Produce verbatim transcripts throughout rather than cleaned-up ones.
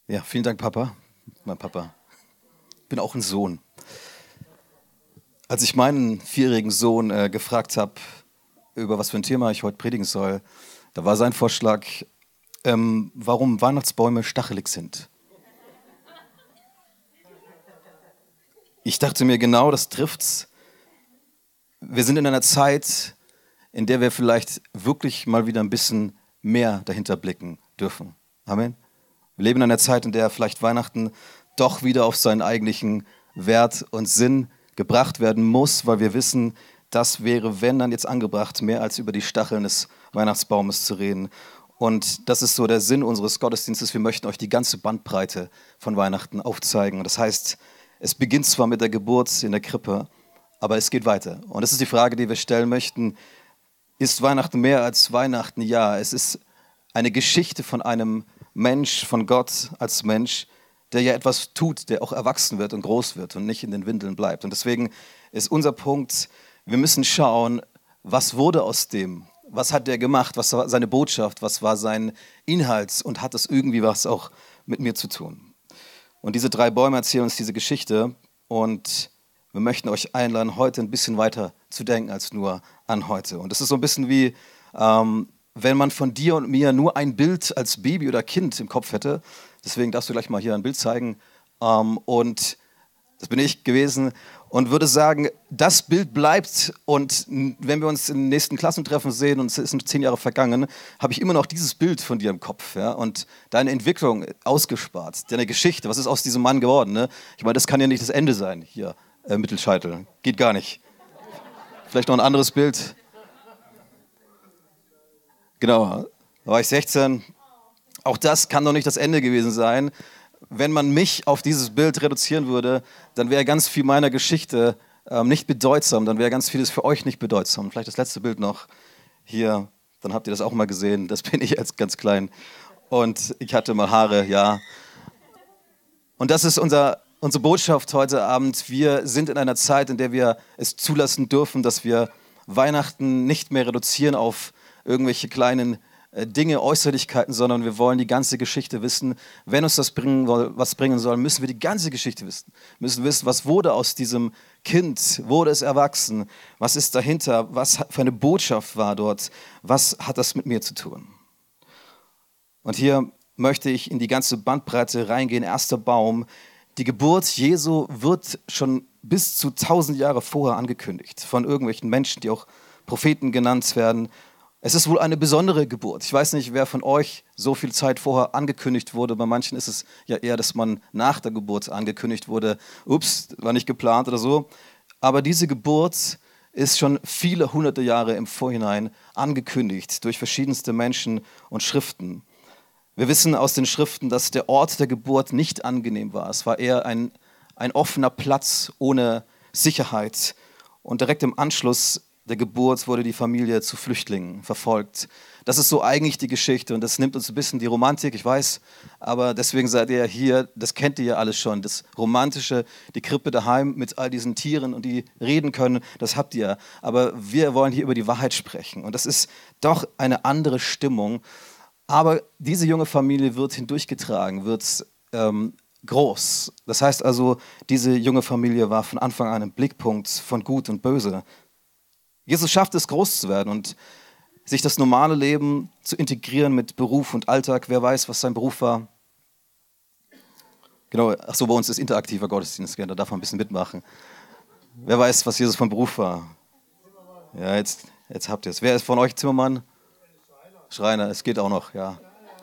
Ja, vielen Dank, Papa. Mein Papa. Ich bin auch ein Sohn. Als ich meinen vierjährigen Sohn äh, gefragt habe, über was für ein Thema ich heute predigen soll, da war sein Vorschlag, ähm, warum Weihnachtsbäume stachelig sind. Ich dachte mir, genau, das trifft's. Wir sind in einer Zeit, in der wir vielleicht wirklich mal wieder ein bisschen mehr dahinter blicken dürfen. Amen. Wir leben in einer Zeit, in der vielleicht Weihnachten doch wieder auf seinen eigentlichen Wert und Sinn gebracht werden muss, weil wir wissen, das wäre, wenn dann jetzt angebracht, mehr als über die Stacheln des Weihnachtsbaumes zu reden. Und das ist so der Sinn unseres Gottesdienstes. Wir möchten euch die ganze Bandbreite von Weihnachten aufzeigen. Und das heißt, es beginnt zwar mit der Geburt in der Krippe, aber es geht weiter. Und das ist die Frage, die wir stellen möchten. Ist Weihnachten mehr als Weihnachten? Ja, es ist eine Geschichte von einem Mensch, von Gott als Mensch, der ja etwas tut, der auch erwachsen wird und groß wird und nicht in den Windeln bleibt. Und deswegen ist unser Punkt, wir müssen schauen, was wurde aus dem? Was hat der gemacht? Was war seine Botschaft? Was war sein Inhalt? Und hat das irgendwie was auch mit mir zu tun? Und diese drei Bäume erzählen uns diese Geschichte und wir möchten euch einladen, heute ein bisschen weiter zu denken als nur an heute. Und es ist so ein bisschen wie, ähm, wenn man von dir und mir nur ein Bild als Baby oder Kind im Kopf hätte. Deswegen darfst du gleich mal hier ein Bild zeigen. Ähm, und das bin ich gewesen und würde sagen, das Bild bleibt. Und wenn wir uns in den nächsten Klassentreffen sehen und es sind zehn Jahre vergangen, habe ich immer noch dieses Bild von dir im Kopf. Ja? Und deine Entwicklung ausgespart, deine Geschichte, was ist aus diesem Mann geworden? Ne? Ich meine, das kann ja nicht das Ende sein hier. Äh, Mittelscheitel. Geht gar nicht. Vielleicht noch ein anderes Bild. Genau, da war ich sechzehn. Auch das kann doch nicht das Ende gewesen sein. Wenn man mich auf dieses Bild reduzieren würde, dann wäre ganz viel meiner Geschichte ähm, nicht bedeutsam. Dann wäre ganz vieles für euch nicht bedeutsam. Vielleicht das letzte Bild noch hier. Dann habt ihr das auch mal gesehen. Das bin ich als ganz klein. Und ich hatte mal Haare, ja. Und das ist unser... Unsere Botschaft heute Abend, wir sind in einer Zeit, in der wir es zulassen dürfen, dass wir Weihnachten nicht mehr reduzieren auf irgendwelche kleinen äh, Dinge, Äußerlichkeiten, sondern wir wollen die ganze Geschichte wissen. Wenn uns das bringen, was bringen soll, müssen wir die ganze Geschichte wissen. Wir müssen wissen, was wurde aus diesem Kind, wurde es erwachsen, was ist dahinter, was für eine Botschaft war dort, was hat das mit mir zu tun. Und hier möchte ich in die ganze Bandbreite reingehen. Erster Baum. Die Geburt Jesu wird schon bis zu tausend Jahre vorher angekündigt von irgendwelchen Menschen, die auch Propheten genannt werden. Es ist wohl eine besondere Geburt. Ich weiß nicht, wer von euch so viel Zeit vorher angekündigt wurde. Bei manchen ist es ja eher, dass man nach der Geburt angekündigt wurde. Ups, war nicht geplant oder so. Aber diese Geburt ist schon viele hunderte Jahre im Vorhinein angekündigt durch verschiedenste Menschen und Schriften. Wir wissen aus den Schriften, dass der Ort der Geburt nicht angenehm war. Es war eher ein, ein offener Platz ohne Sicherheit. Und direkt im Anschluss der Geburt wurde die Familie zu Flüchtlingen verfolgt. Das ist so eigentlich die Geschichte und das nimmt uns ein bisschen die Romantik, ich weiß, aber deswegen seid ihr ja hier, das kennt ihr ja alles schon. Das Romantische, die Krippe daheim mit all diesen Tieren und die reden können, das habt ihr. Aber wir wollen hier über die Wahrheit sprechen und das ist doch eine andere Stimmung. Aber diese junge Familie wird hindurchgetragen, wird ähm, groß. Das heißt also, diese junge Familie war von Anfang an ein Blickpunkt von Gut und Böse. Jesus schafft es, groß zu werden und sich das normale Leben zu integrieren mit Beruf und Alltag. Wer weiß, was sein Beruf war? Genau, ach so, bei uns ist interaktiver Gottesdienst, da darf man ein bisschen mitmachen. Wer weiß, was Jesus von Beruf war? Ja, jetzt, jetzt habt ihr es. Wer ist von euch Zimmermann? Schreiner, es geht auch noch, ja.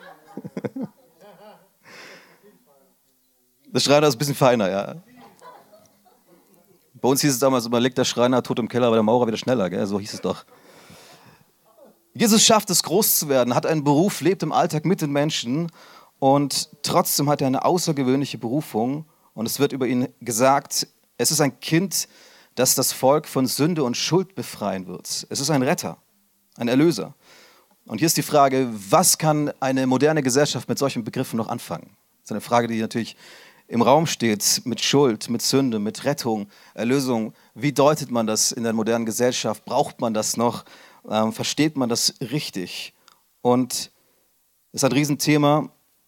Der Schreiner ist ein bisschen feiner, ja. Bei uns hieß es damals immer, liegt der Schreiner tot im Keller, aber der Maurer wieder schneller, gell? So hieß es doch. Jesus schafft es, groß zu werden, hat einen Beruf, lebt im Alltag mit den Menschen und trotzdem hat er eine außergewöhnliche Berufung und es wird über ihn gesagt, es ist ein Kind, das das Volk von Sünde und Schuld befreien wird. Es ist ein Retter, ein Erlöser. Und hier ist die Frage, was kann eine moderne Gesellschaft mit solchen Begriffen noch anfangen? Das ist eine Frage, die natürlich im Raum steht, mit Schuld, mit Sünde, mit Rettung, Erlösung. Wie deutet man das in der modernen Gesellschaft? Braucht man das noch? Ähm, versteht man das richtig? Und es ist ein Riesenthema,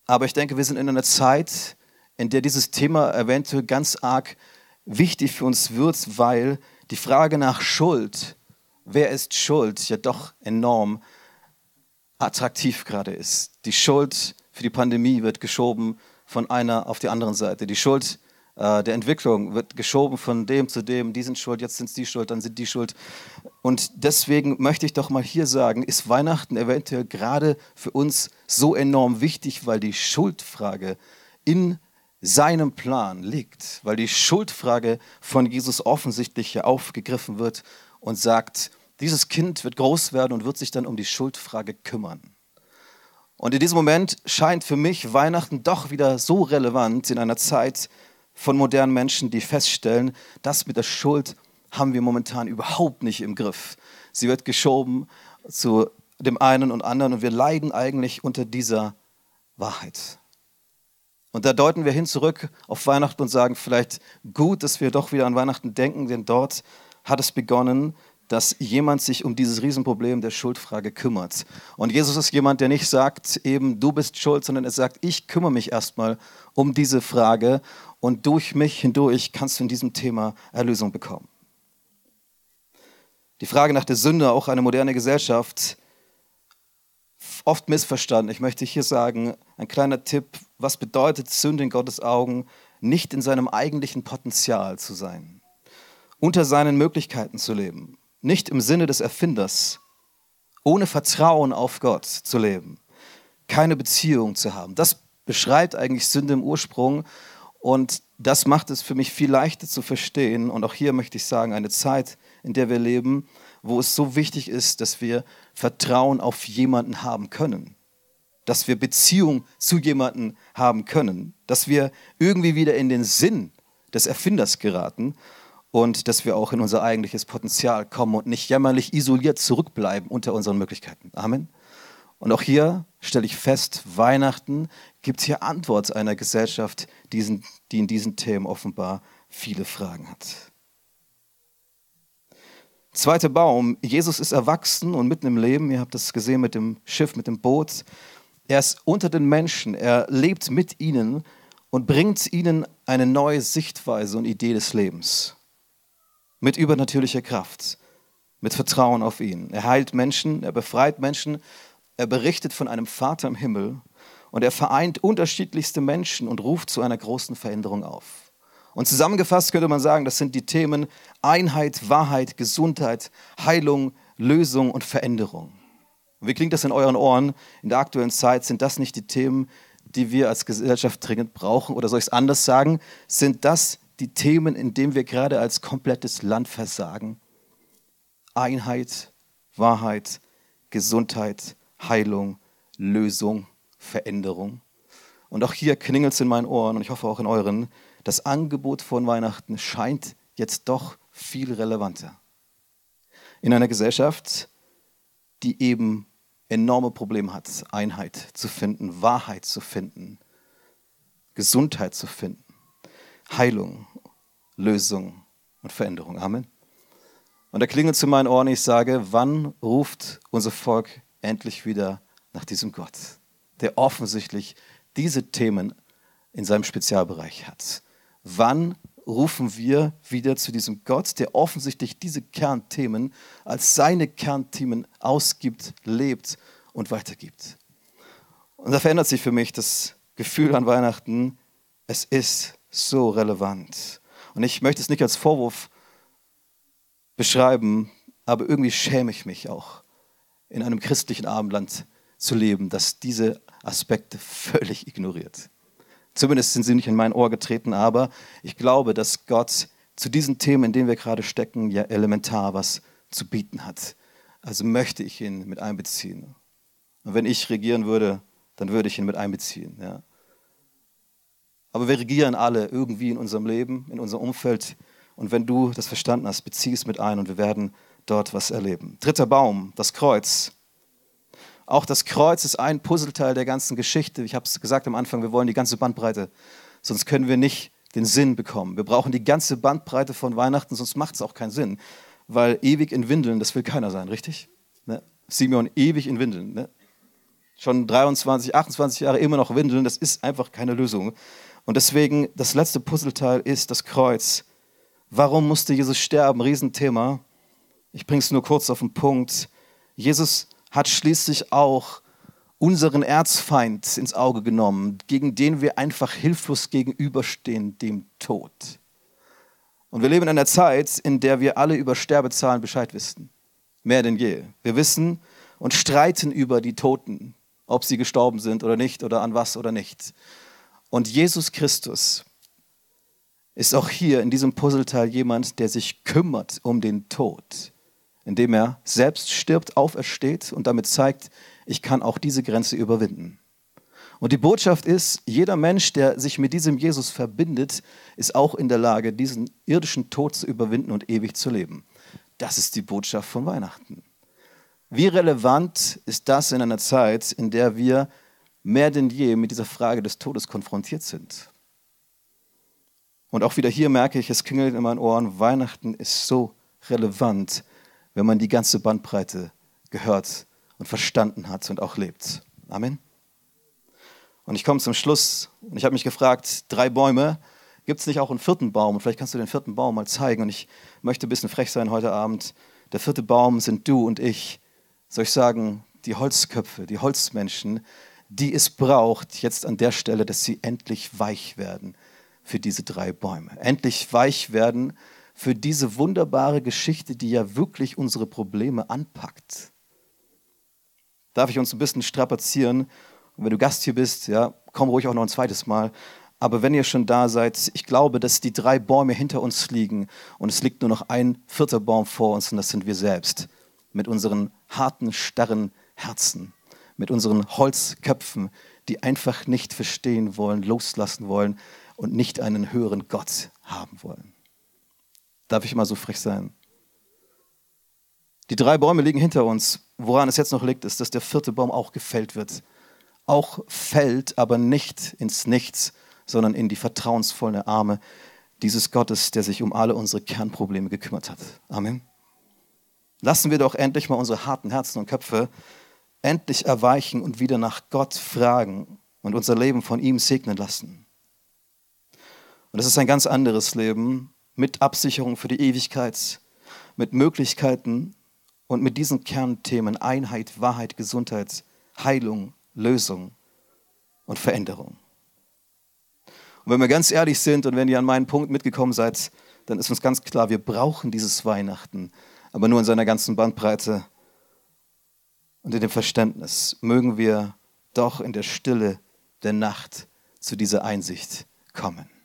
Aber ich denke, wir sind in einer Zeit, in der dieses Thema eventuell ganz arg wichtig für uns wird, weil die Frage nach Schuld, wer ist schuld, ja doch enorm attraktiv gerade ist. Die Schuld für die Pandemie wird geschoben von einer auf die andere Seite. Die Schuld äh, der Entwicklung wird geschoben von dem zu dem. Die sind schuld, jetzt sind es die schuld, dann sind die schuld. Und deswegen möchte ich doch mal hier sagen, ist Weihnachten eventuell gerade für uns so enorm wichtig, weil die Schuldfrage in seinem Plan liegt, weil die Schuldfrage von Jesus offensichtlich hier aufgegriffen wird und sagt, dieses Kind wird groß werden und wird sich dann um die Schuldfrage kümmern. Und in diesem Moment scheint für mich Weihnachten doch wieder so relevant in einer Zeit von modernen Menschen, die feststellen, das mit der Schuld haben wir momentan überhaupt nicht im Griff. Sie wird geschoben zu dem einen und anderen und wir leiden eigentlich unter dieser Wahrheit. Und da deuten wir hin zurück auf Weihnachten und sagen vielleicht gut, dass wir doch wieder an Weihnachten denken, denn dort hat es begonnen, dass jemand sich um dieses Riesenproblem der Schuldfrage kümmert. Und Jesus ist jemand, der nicht sagt, eben du bist schuld, sondern er sagt, ich kümmere mich erstmal um diese Frage und durch mich hindurch kannst du in diesem Thema Erlösung bekommen. Die Frage nach der Sünde, auch eine moderne Gesellschaft, oft missverstanden. Ich möchte hier sagen, ein kleiner Tipp, was bedeutet Sünde in Gottes Augen, nicht in seinem eigentlichen Potenzial zu sein, unter seinen Möglichkeiten zu leben, nicht im Sinne des Erfinders, ohne Vertrauen auf Gott zu leben, keine Beziehung zu haben. Das beschreibt eigentlich Sünde im Ursprung und das macht es für mich viel leichter zu verstehen. Und auch hier möchte ich sagen, eine Zeit, in der wir leben, wo es so wichtig ist, dass wir Vertrauen auf jemanden haben können, dass wir Beziehung zu jemandem haben können, dass wir irgendwie wieder in den Sinn des Erfinders geraten und dass wir auch in unser eigentliches Potenzial kommen und nicht jämmerlich isoliert zurückbleiben unter unseren Möglichkeiten. Amen. Und auch hier stelle ich fest, Weihnachten gibt hier Antwort einer Gesellschaft, die in diesen Themen offenbar viele Fragen hat. Zweiter Baum, Jesus ist erwachsen und mitten im Leben, ihr habt das gesehen mit dem Schiff, mit dem Boot. Er ist unter den Menschen, er lebt mit ihnen und bringt ihnen eine neue Sichtweise und Idee des Lebens. Mit übernatürlicher Kraft, mit Vertrauen auf ihn. Er heilt Menschen, er befreit Menschen, er berichtet von einem Vater im Himmel und er vereint unterschiedlichste Menschen und ruft zu einer großen Veränderung auf. Und zusammengefasst könnte man sagen, das sind die Themen Einheit, Wahrheit, Gesundheit, Heilung, Lösung und Veränderung. Und wie klingt das in euren Ohren? In der aktuellen Zeit sind das nicht die Themen, die wir als Gesellschaft dringend brauchen? Oder soll ich es anders sagen? Sind das die Themen, in denen wir gerade als komplettes Land versagen? Einheit, Wahrheit, Gesundheit, Heilung, Lösung, Veränderung. Und auch hier klingelt es in meinen Ohren und ich hoffe auch in euren. Das Angebot von Weihnachten scheint jetzt doch viel relevanter. In einer Gesellschaft, die eben enorme Probleme hat, Einheit zu finden, Wahrheit zu finden, Gesundheit zu finden, Heilung, Lösung und Veränderung. Amen. Und da klingelt es in meinen Ohren, ich sage, wann ruft unser Volk endlich wieder nach diesem Gott, der offensichtlich diese Themen in seinem Spezialbereich hat. Wann rufen wir wieder zu diesem Gott, der offensichtlich diese Kernthemen als seine Kernthemen ausgibt, lebt und weitergibt? Und da verändert sich für mich das Gefühl an Weihnachten, es ist so relevant. Und ich möchte es nicht als Vorwurf beschreiben, aber irgendwie schäme ich mich auch, in einem christlichen Abendland zu leben, das diese Aspekte völlig ignoriert. Zumindest sind sie nicht in mein Ohr getreten, aber ich glaube, dass Gott zu diesen Themen, in denen wir gerade stecken, ja elementar was zu bieten hat. Also möchte ich ihn mit einbeziehen. Und wenn ich regieren würde, dann würde ich ihn mit einbeziehen. Ja. Aber wir regieren alle irgendwie in unserem Leben, in unserem Umfeld. Und wenn du das verstanden hast, bezieh es mit ein und wir werden dort was erleben. Dritter Baum, das Kreuz. Auch das Kreuz ist ein Puzzleteil der ganzen Geschichte. Ich habe es gesagt am Anfang, wir wollen die ganze Bandbreite, sonst können wir nicht den Sinn bekommen. Wir brauchen die ganze Bandbreite von Weihnachten, sonst macht es auch keinen Sinn. Weil ewig in Windeln, das will keiner sein, richtig? Ne? Simeon, ewig in Windeln. Ne? schon dreiundzwanzig, achtundzwanzig Jahre immer noch Windeln, das ist einfach keine Lösung. Und deswegen, das letzte Puzzleteil ist das Kreuz. Warum musste Jesus sterben? Riesenthema. Ich bringe es nur kurz auf den Punkt. Jesus hat schließlich auch unseren Erzfeind ins Auge genommen, gegen den wir einfach hilflos gegenüberstehen, dem Tod. Und wir leben in einer Zeit, in der wir alle über Sterbezahlen Bescheid wissen. Mehr denn je. Wir wissen und streiten über die Toten, ob sie gestorben sind oder nicht oder an was oder nicht. Und Jesus Christus ist auch hier in diesem Puzzleteil jemand, der sich kümmert um den Tod, indem er selbst stirbt, aufersteht und damit zeigt, ich kann auch diese Grenze überwinden. Und die Botschaft ist, jeder Mensch, der sich mit diesem Jesus verbindet, ist auch in der Lage, diesen irdischen Tod zu überwinden und ewig zu leben. Das ist die Botschaft von Weihnachten. Wie relevant ist das in einer Zeit, in der wir mehr denn je mit dieser Frage des Todes konfrontiert sind? Und auch wieder hier merke ich, es klingelt in meinen Ohren, Weihnachten ist so relevant, wenn man die ganze Bandbreite gehört und verstanden hat und auch lebt. Amen. Und ich komme zum Schluss und ich habe mich gefragt, drei Bäume, gibt es nicht auch einen vierten Baum? Und vielleicht kannst du den vierten Baum mal zeigen. Und ich möchte ein bisschen frech sein heute Abend. Der vierte Baum sind du und ich. Soll ich sagen, die Holzköpfe, die Holzmenschen, die es braucht jetzt an der Stelle, dass sie endlich weich werden für diese drei Bäume. Endlich weich werden für diese wunderbare Geschichte, die ja wirklich unsere Probleme anpackt. Darf ich uns ein bisschen strapazieren? Und wenn du Gast hier bist, ja, komm ruhig auch noch ein zweites Mal. Aber wenn ihr schon da seid, ich glaube, dass die drei Bäume hinter uns liegen und es liegt nur noch ein vierter Baum vor uns und das sind wir selbst. Mit unseren harten, starren Herzen, mit unseren Holzköpfen, die einfach nicht verstehen wollen, loslassen wollen und nicht einen höheren Gott haben wollen. Darf ich mal so frech sein? Die drei Bäume liegen hinter uns. Woran es jetzt noch liegt, ist, dass der vierte Baum auch gefällt wird. Auch fällt, aber nicht ins Nichts, sondern in die vertrauensvollen Arme dieses Gottes, der sich um alle unsere Kernprobleme gekümmert hat. Amen. Lassen wir doch endlich mal unsere harten Herzen und Köpfe endlich erweichen und wieder nach Gott fragen und unser Leben von ihm segnen lassen. Und das ist ein ganz anderes Leben mit Absicherung für die Ewigkeit, mit Möglichkeiten und mit diesen Kernthemen Einheit, Wahrheit, Gesundheit, Heilung, Lösung und Veränderung. Und wenn wir ganz ehrlich sind und wenn ihr an meinen Punkt mitgekommen seid, dann ist uns ganz klar, wir brauchen dieses Weihnachten, aber nur in seiner ganzen Bandbreite und in dem Verständnis mögen wir doch in der Stille der Nacht zu dieser Einsicht kommen.